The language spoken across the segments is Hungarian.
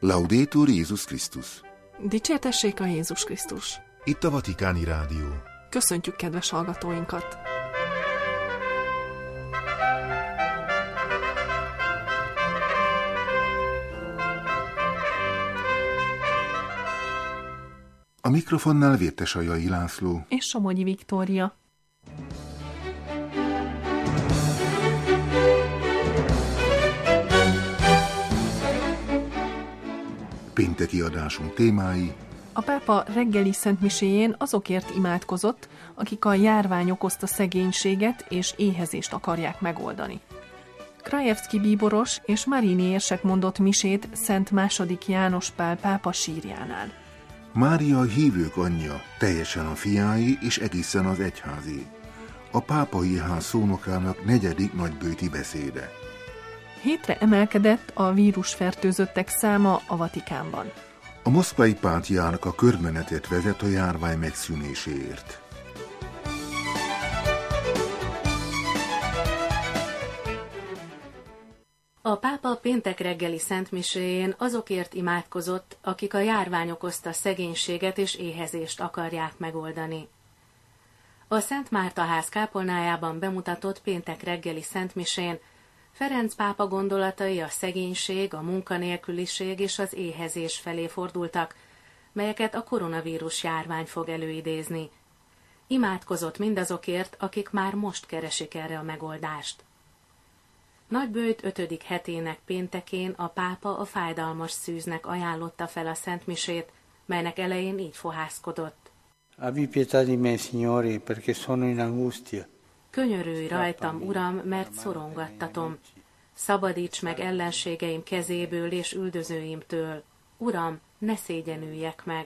Laudetur Jézus Krisztus. Dicsértessék a Jézus Krisztus. Itt a Vatikáni Rádió. Köszöntjük kedves hallgatóinkat! A mikrofonnál Vértesajai László és Somogyi Viktória. Pénteki adásunk témái. A pápa reggeli szentmiséjén azokért imádkozott, akik a járvány okozta szegénységet és éhezést akarják megoldani. Krajewski bíboros és Marini érsek mondott misét Szent II. János Pál pápa sírjánál. Mária a hívők anyja, teljesen a fiái és egészen az egyházé. A pápai ház szónokának 4. nagybőti beszéde. 7-re emelkedett a vírusfertőzöttek száma a Vatikánban. A moszkvai pátriárka körmenetet vezet a járvány megszűnéséért. A pápa péntek reggeli szentmiséjén azokért imádkozott, akik a járvány okozta szegénységet és éhezést akarják megoldani. A Szent Márta ház kápolnájában bemutatott péntek reggeli szentmisén Ferenc pápa gondolatai a szegénység, a munkanélküliség és az éhezés felé fordultak, melyeket a koronavírus járvány fog előidézni. Imádkozott mindazokért, akik már most keresik erre a megoldást. Nagybőjt 5. hetének péntekén a pápa a fájdalmas szűznek ajánlotta fel a szentmisét, melynek elején így fohászkodott. Abbi pietà di me, Signore, perché sono in angustia. Könyörülj rajtam, Uram, mert szorongattatom. Szabadíts meg ellenségeim kezéből és üldözőimtől. Uram, ne szégyenüljek meg.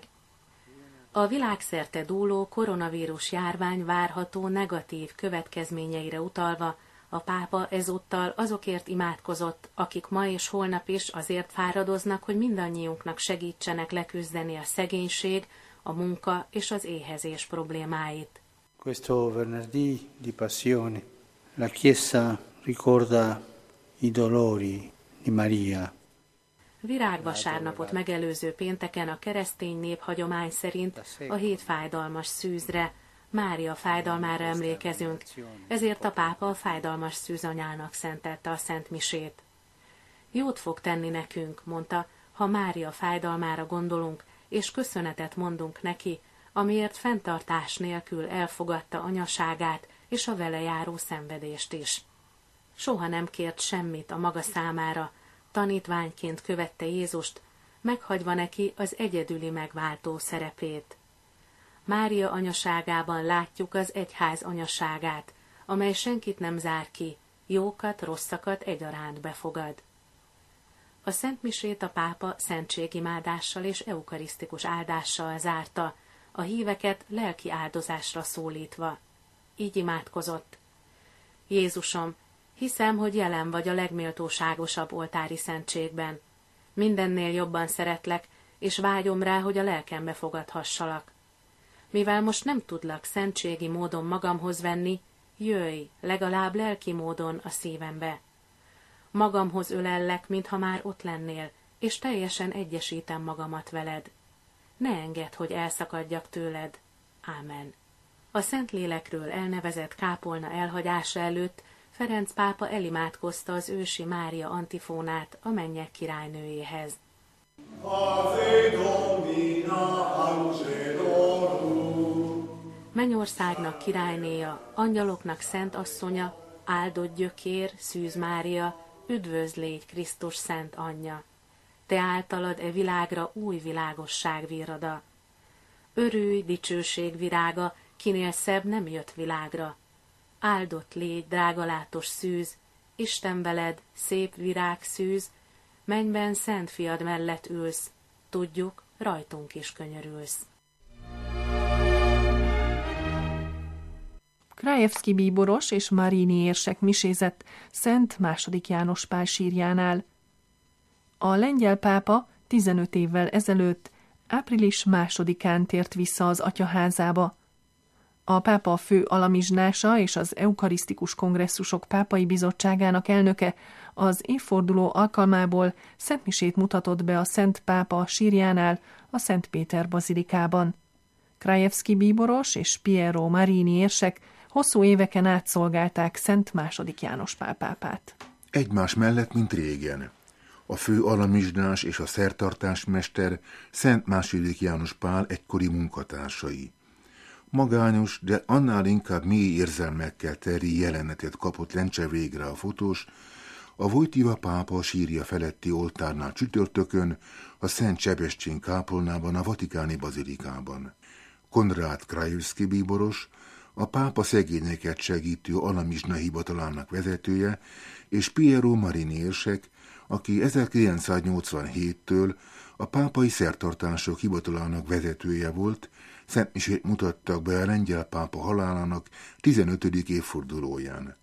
A világszerte dúló koronavírus járvány várható negatív következményeire utalva, a pápa ezúttal azokért imádkozott, akik ma és holnap is azért fáradoznak, hogy mindannyiunknak segítsenek leküzdeni a szegénység, a munka és az éhezés problémáit. Questo venerdì di passione, la Chiesa ricorda i dolori di Maria. Virágvasárnapot megelőző pénteken a keresztény nép hagyomány szerint a 7 fájdalmas szűzre, Mária fájdalmára emlékezünk, ezért a pápa a fájdalmas szűzanyának szentelte a szentmisét. Jót fog tenni nekünk, mondta, ha Mária fájdalmára gondolunk, és köszönetet mondunk neki, amiért fenntartás nélkül elfogadta anyaságát és a vele járó szenvedést is. Soha nem kért semmit a maga számára, tanítványként követte Jézust, meghagyva neki az egyedüli megváltó szerepét. Mária anyaságában látjuk az egyház anyaságát, amely senkit nem zár ki, jókat, rosszakat egyaránt befogad. A szentmisét a pápa szentségimádással és eukarisztikus áldással zárta, a híveket lelki áldozásra szólítva. Így imádkozott. Jézusom, hiszem, hogy jelen vagy a legméltóságosabb oltári szentségben. Mindennél jobban szeretlek, és vágyom rá, hogy a lelkembe fogadhassalak. Mivel most nem tudlak szentségi módon magamhoz venni, jöjj, legalább lelki módon a szívembe. Magamhoz ölellek, mintha már ott lennél, és teljesen egyesítem magamat veled. Ne engedd, hogy elszakadjak tőled. Ámen. A Szentlélekről elnevezett kápolna elhagyása előtt Ferenc pápa elimádkozta az ősi Mária antifónát a mennyek királynőjéhez. Mennyországnak királynéja, angyaloknak szent asszonya, áldott gyökér, Szűz Mária, üdvözlégy Krisztus szent anyja. Te általad e világra új világosság virrada. Örülj, dicsőség virága, kinél szebb nem jött világra. Áldott légy, drágalátos szűz, Isten veled, szép virág szűz, mennyben szent fiad mellett ülsz, tudjuk, rajtunk is könyörülsz. Krajewski bíboros és Marini érsek misézett Szent II. János Pál sírjánál. A lengyel pápa 15 évvel ezelőtt, április 2-án tért vissza az atyaházába. A pápa fő alamizsnása és az eukarisztikus kongresszusok pápai bizottságának elnöke az évforduló alkalmából szentmisét mutatott be a Szent Pápa sírjánál, a Szent Péter bazilikában. Krajewski bíboros és Piero Marini érsek hosszú éveken át szolgálták Szent II. János Pál pápát. Egymás mellett, mint régen. A fő alamizsnás és a szertartásmester Szent II. János Pál egykori munkatársai. Magányos, de annál inkább mély érzelmekkel teri jelenetet kapott lencse végre a fotós, a Wojtyła pápa sírja feletti oltárnál csütörtökön, a Szent Sebestyén kápolnában, a Vatikáni bazilikában. Konrád Krajewski bíboros, a pápa szegényeket segítő alamizsna hivatalának vezetője, és Piero Marini érsek, aki 1987-től a pápai szertartások hivatalának vezetője volt, szentmisét mutattak be a lengyel pápa halálának 15. évfordulóján.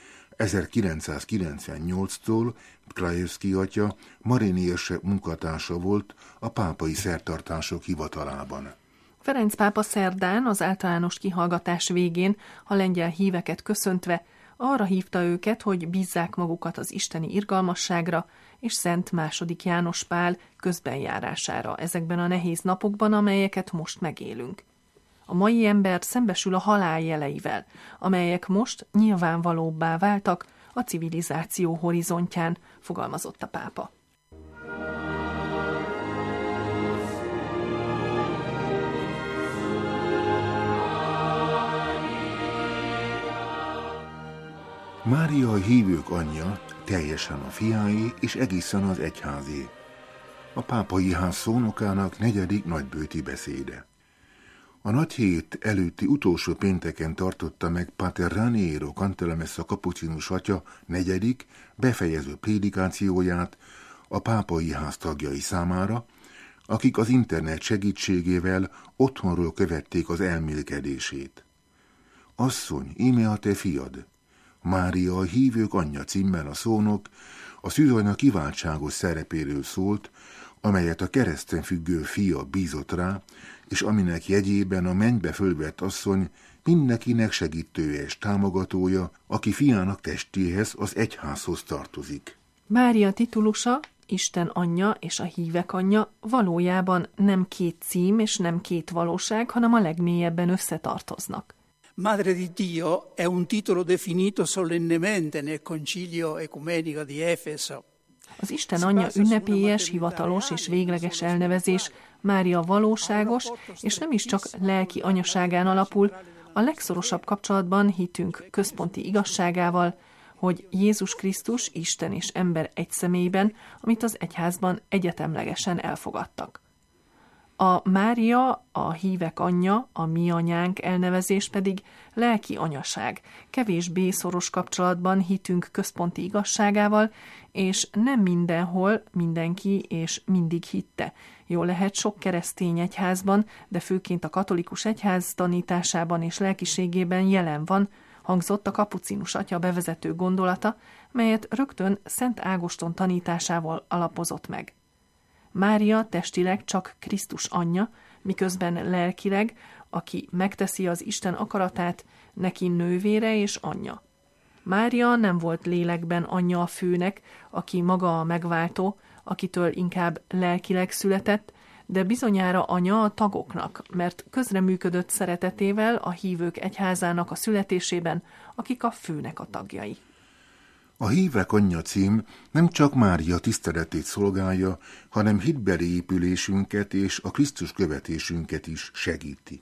1998-tól Krajewski atya Marini érsek munkatársa volt a pápai szertartások hivatalában. Ferenc pápa szerdán az általános kihallgatás végén a lengyel híveket köszöntve arra hívta őket, hogy bízzák magukat az isteni irgalmasságra és Szent II. János Pál közbenjárására ezekben a nehéz napokban, amelyeket most megélünk. A mai ember szembesül a halál jeleivel, amelyek most nyilvánvalóbbá váltak a civilizáció horizontján, fogalmazott a pápa. Mária a hívők anyja, teljesen a fiáé és egészen az egyházé. A pápai ház szónokának 4. nagybőti beszéde. A nagy hét előtti utolsó pénteken tartotta meg Pater Raniero Cantalamessa kapucinus atya 4. befejező prédikációját a pápai ház tagjai számára, akik az internet segítségével otthonról követték az elmélkedését. Asszony, íme a te fiad! Mária a hívők anyja címmel a szónok a szűzanya kiváltságos szerepéről szólt, amelyet a kereszten függő fia bízott rá, és aminek jegyében a mennybe fölvett asszony mindenkinek segítője és támogatója, aki fiának testéhez, az egyházhoz tartozik. Mária titulusa, Isten anyja és a hívek anyja valójában nem két cím és nem két valóság, hanem a legmélyebben összetartoznak. Madre di Dio è un titolo definito solennemente nel Concilio Ecumenico di Efeso. Az Isten anyja ünnepélyes, hivatalos és végleges elnevezés, Mária valóságos, és nem is csak lelki anyaságán alapul, a legszorosabb kapcsolatban hitünk központi igazságával, hogy Jézus Krisztus, Isten és ember egy személyben, amit az egyházban egyetemlegesen elfogadtak. A Mária, a hívek anyja, a mi anyánk elnevezés pedig lelki anyaság, kevésbé szoros kapcsolatban hitünk központi igazságával, és nem mindenhol mindenki és mindig hitte. Jól lehet sok keresztény egyházban, de főként a katolikus egyház tanításában és lelkiségében jelen van, hangzott a kapucinus atya bevezető gondolata, melyet rögtön Szent Ágoston tanításával alapozott meg. Mária testileg csak Krisztus anyja, miközben lelkileg, aki megteszi az Isten akaratát, neki nővére és anyja. Mária nem volt lélekben anyja a főnek, aki maga a megváltó, akitől inkább lelkileg született, de bizonyára anya a tagoknak, mert közreműködött szeretetével a hívők egyházának a születésében, akik a főnek a tagjai. A hívek anyja cím nem csak Mária tiszteletét szolgálja, hanem hitbeli épülésünket és a Krisztus követésünket is segíti.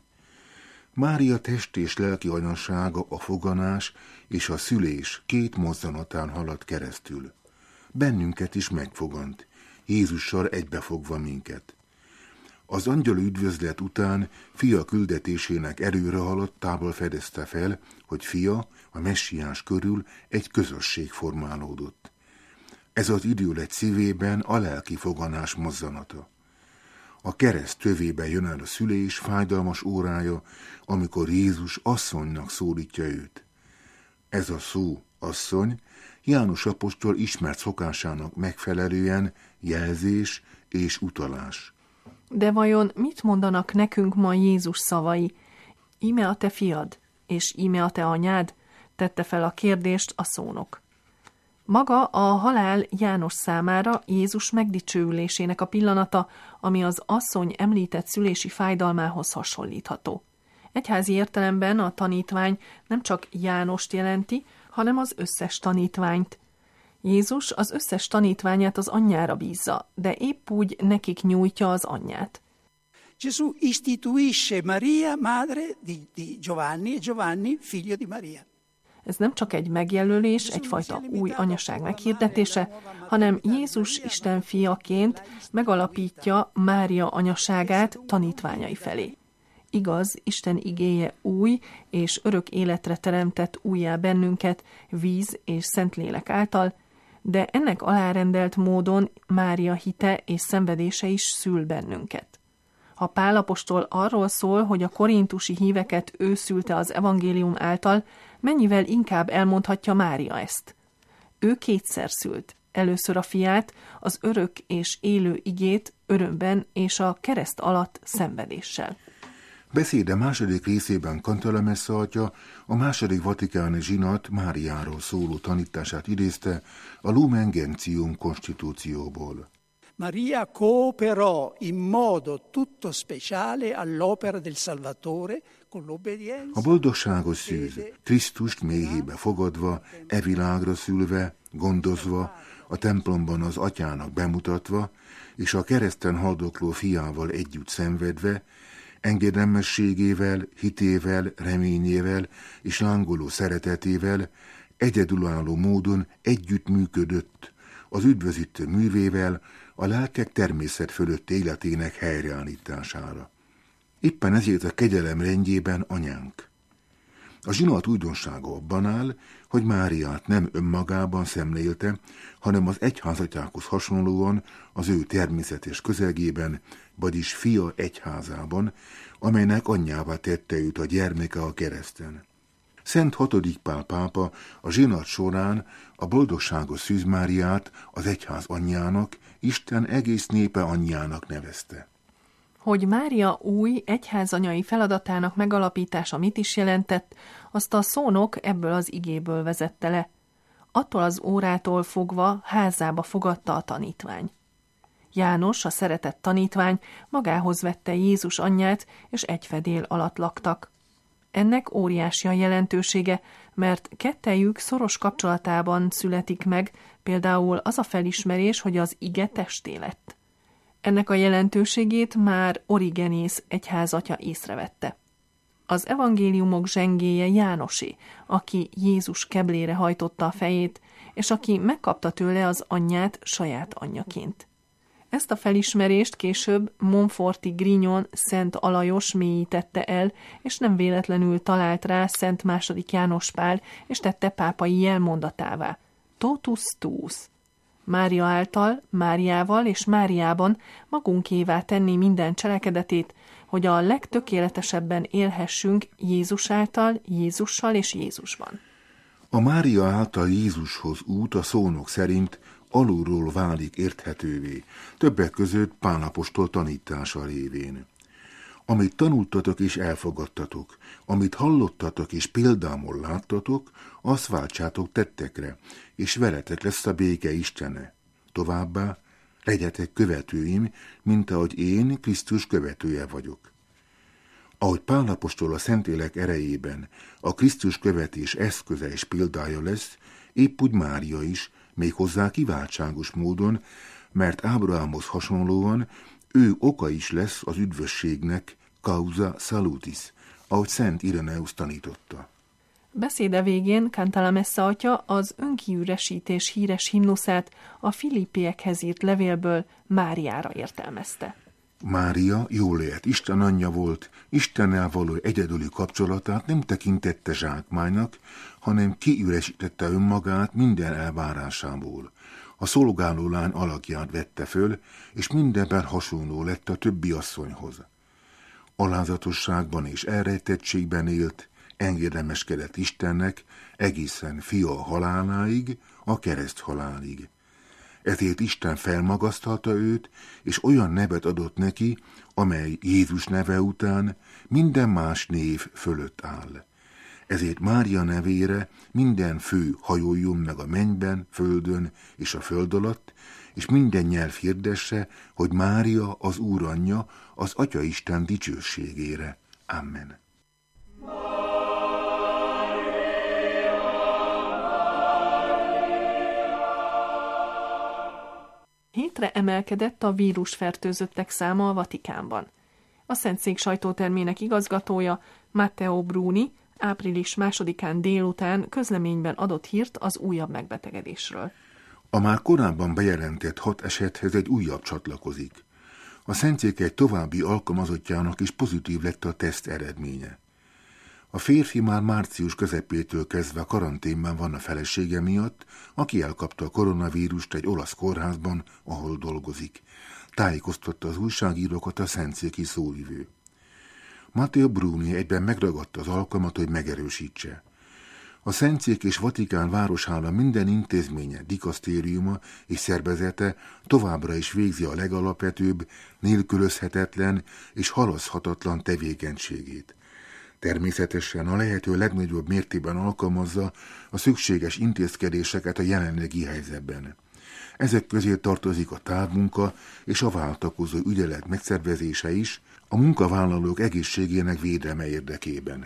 Mária test és lelki anyasága a foganás és a szülés két mozzanatán halad keresztül. Bennünket is megfogant, Jézussal egybefogva minket. Az angyal üdvözlet után fia küldetésének erőre halattával fedezte fel, hogy fia, a messiás körül egy közösség formálódott. Ez az időlet szívében a lelki foganás mozzanata. A kereszt tövébe jön el a szülés fájdalmas órája, amikor Jézus asszonynak szólítja őt. Ez a szó, asszony, János apostol ismert szokásának megfelelően jelzés és utalás. De vajon mit mondanak nekünk ma Jézus szavai? Íme a te fiad. és íme a te anyád? Tette fel a kérdést a szónok. Maga a halál János számára Jézus megdicsőülésének a pillanata, ami az asszony említett szülési fájdalmához hasonlítható. Egyházi értelemben a tanítvány nem csak Jánost jelenti, hanem az összes tanítványt. Jézus az összes tanítványát az anyjára bízza, de épp úgy nekik nyújtja az anyját. Gesù istituisce Maria madre di Giovanni e Giovanni figlio di Maria. Ez nem csak egy megjelölés, egyfajta új anyaság meghirdetése, hanem Jézus Isten fiaként megalapítja Mária anyaságát tanítványai felé. Igaz, Isten igéje új és örök életre teremtett újjá bennünket víz és Szentlélek által, de ennek alárendelt módon Mária hite és szenvedése is szül bennünket. Ha Pál apostol arról szól, hogy a korintusi híveket ő szülte az evangélium által, mennyivel inkább elmondhatja Mária ezt. Ő kétszer szült, először a fiát, az örök és élő igét örömben és a kereszt alatt szenvedéssel. Beszéde második részében Cantalamessa atya a második vatikáni zsinat Máriáról szóló tanítását idézte a Lumen Gentium konstitúcióból. Maria cooperò in modo tutto speciale all'opera del Salvatore con l'obbedienza. A boldogságos szűz, Krisztust méhébe fogadva, e világra szülve, gondozva, a templomban az atyának bemutatva, és a kereszten haldokló fiával együtt szenvedve, engedelmességével, hitével, reményével és lángoló szeretetével egyedülálló módon együttműködött az üdvözítő művével a lelkek természet fölött életének helyreállítására. Éppen ezért a kegyelem rendjében anyánk. A zsinat újdonsága abban áll, hogy Máriát nem önmagában szemlélte, hanem az egyházatyákhoz hasonlóan az ő természetes közegében, vagyis fia egyházában, amelynek anyjává tette őt a gyermeke a kereszten. Szent 6. Pál pápa a zsinat során a boldogságos Szűz Máriát az egyház anyjának, Isten egész népe anyjának nevezte. Hogy Mária új egyházanyai feladatának megalapítása mit is jelentett, azt a szónok ebből az igéből vezette le. Attól az órától fogva házába fogadta a tanítvány. János, a szeretett tanítvány magához vette Jézus anyját, és egy fedél alatt laktak. Ennek óriási a jelentősége, mert kettejük szoros kapcsolatában születik meg, például az a felismerés, hogy az ige testé lett. Ennek a jelentőségét már Origenész egyházatya észrevette. Az evangéliumok zsengéje Jánosé, aki Jézus keblére hajtotta a fejét, és aki megkapta tőle az anyját saját anyjaként. Ezt a felismerést később Montforti Grignon Szent Alajos mélyítette el, és nem véletlenül talált rá Szent II. János Pál, és tette pápai jelmondatává. Totus tuus. Mária által, Máriával és Máriában magunkévá tenni minden cselekedetét, hogy a legtökéletesebben élhessünk Jézus által, Jézussal és Jézusban. A Mária által Jézushoz út a szónok szerint alulról válik érthetővé, többek között Pál apostol tanítása révén. Amit tanultatok és elfogadtatok, amit hallottatok és példámon láttatok, azt váltsátok tettekre, és veletek lesz a béke Istene. Továbbá, legyetek követőim, mint ahogy én Krisztus követője vagyok. Ahogy Pál apostol a Szentlélek erejében a Krisztus követés eszköze és példája lesz, épp úgy Mária is, méghozzá kiváltságos módon, mert Ábrahámhoz hasonlóan ő oka is lesz az üdvösségnek, causa salutis, ahogy Szent Ireneus tanította. Beszéde végén Cantalamessa atya az önkiüresítés híres himnuszát a Filippiekhez írt levélből Máriára értelmezte. Mária jól élt, Isten anyja volt, Istennel való egyedüli kapcsolatát nem tekintette zsákmánynak, hanem kiüresítette önmagát minden elvárásából. A szolgáló lány alakját vette föl, és mindenben hasonló lett a többi asszonyhoz. Alázatosságban és elrejtettségben élt, engedelmeskedett Istennek egészen fia haláláig, a kereszt halálig. Ezért Isten felmagasztalta őt, és olyan nevet adott neki, amely Jézus neve után minden más név fölött áll. Ezért Mária nevére minden fő hajoljon meg a mennyben, földön és a föld alatt, és minden nyelv hirdesse, hogy Mária az Úr anyja, az Atyaisten dicsőségére. Amen. Hétre emelkedett a vírusfertőzöttek száma a Vatikánban. A Szentszék sajtótermének igazgatója, Matteo Bruni, április 2-án délután közleményben adott hírt az újabb megbetegedésről. A már korábban bejelentett 6 esethez egy újabb csatlakozik. A Szentszék egy további alkalmazottjának is pozitív lett a teszt eredménye. A férfi már március közepétől kezdve karanténban van a felesége miatt, aki elkapta a koronavírust egy olasz kórházban, ahol dolgozik. Tájékoztatta az újságírókat a szentszéki szóvivő. Matteo Bruni egyben megragadta az alkalmat, hogy megerősítse. A Szentszék és Vatikán városállam minden intézménye, dikasztériuma és szervezete továbbra is végzi a legalapvetőbb, nélkülözhetetlen és halaszthatatlan tevékenységét. Természetesen a lehető legnagyobb mértékben alkalmazza a szükséges intézkedéseket a jelenlegi helyzetben. Ezek közé tartozik a távmunka és a váltakozó ügyelet megszervezése is, a munkavállalók egészségének védelme érdekében.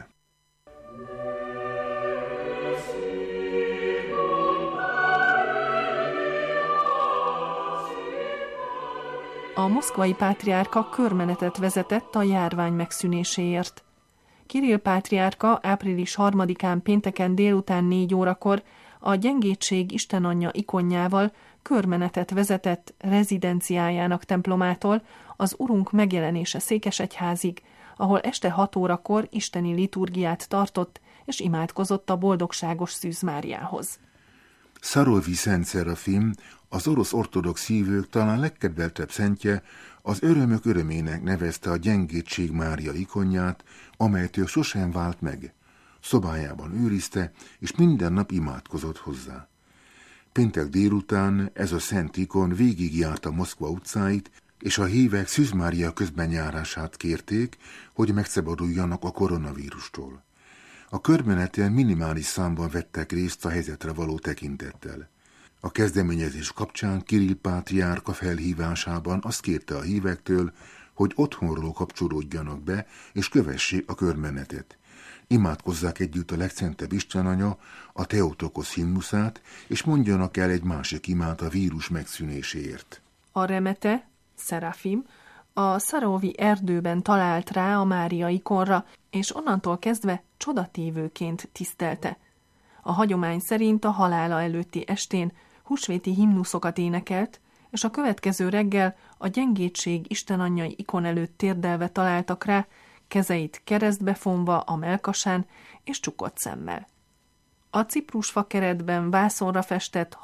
A moszkvai pátriárka körmenetet vezetett a járvány megszűnéséért. Kirill pátriárka április 3-án pénteken délután 4 órakor a Gyengétség Istenanyja ikonjával körmenetet vezetett rezidenciájának templomától az Urunk megjelenése székesegyházig, ahol este 6 órakor isteni liturgiát tartott és imádkozott a boldogságos Szűz Máriához. Szarovi Szent Szerafim, az orosz ortodox hívők talán legkedveltebb szentje, az örömök örömének nevezte a Gyengétség Mária ikonját, amelytől sosem vált meg. Szobájában őrizte, és minden nap imádkozott hozzá. Péntek délután ez a szent ikon végigjárta Moszkva utcáit, és a hívek Szűz Mária közbenjárását kérték, hogy megszabaduljanak a koronavírustól. A körmeneten minimális számban vettek részt a helyzetre való tekintettel. A kezdeményezés kapcsán Kirill pátriárka felhívásában azt kérte a hívektől, hogy otthonról kapcsolódjanak be, és kövessék a körmenetet. Imádkozzák együtt a legszentebb Istenanya, a Theotokos himnuszát, és mondjanak el egy másik imát a vírus megszűnéséért. A remete, Szerafim, a szarovi erdőben talált rá a Mária ikonra, és onnantól kezdve csodatévőként tisztelte. A hagyomány szerint a halála előtti estén húsvéti himnuszokat énekelt, és a következő reggel a Gyengétség Istenanyjai ikon előtt térdelve találtak rá, kezeit keresztbe fonva a mellkasán és csukott szemmel. A ciprusfa keretben vászonra festett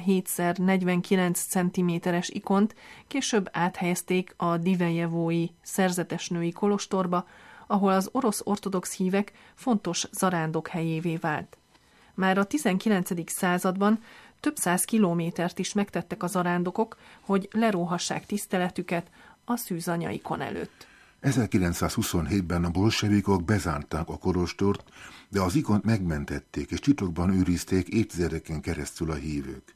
67x49 cm-es ikont később áthelyezték a Divejevói szerzetesnői kolostorba, ahol az orosz ortodox hívek fontos zarándok helyévé vált. Már a 19. században több 100 kilométert is megtettek a zarándokok, hogy leróhassák tiszteletüket a Szűz Anya ikon előtt. 1927-ben a bolsevikok bezárták a kolostort, de az ikont megmentették és titokban őrizték évtizedeken keresztül a hívők.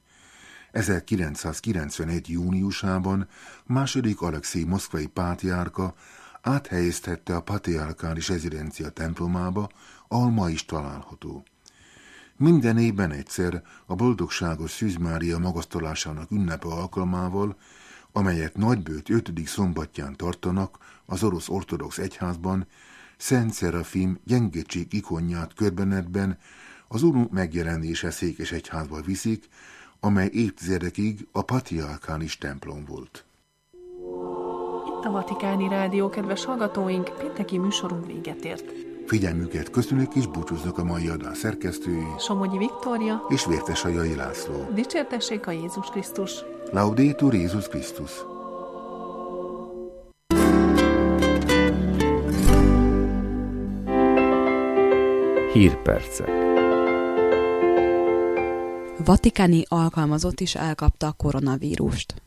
1991. júniusában II. Alekszij moszkvai pátriárka áthelyeztette a patriarkális rezidencia templomába, ahol ma is található. Minden évben egyszer a boldogságos Szűz Mária magasztalásának ünnepe alkalmával, amelyet nagybőt 5. szombatján tartanak az orosz ortodox egyházban, Szent Szerafim Gyengétség ikonját körbenetben az Urunk megjelenése székesegyházba viszik, amely évtizedekig a patriarkális templom volt. Itt a Vatikáni Rádió, kedves hallgatóink, pénteki műsorunk véget ért. Figyelmüket köszönök és búcsúznak a mai adás szerkesztői, Somogyi Viktória és Vértesajai László. Dicsértessék a Jézus Krisztus! Laudetur Jézus Krisztus! Hírpercek. Vatikáni alkalmazott is elkapta a koronavírust.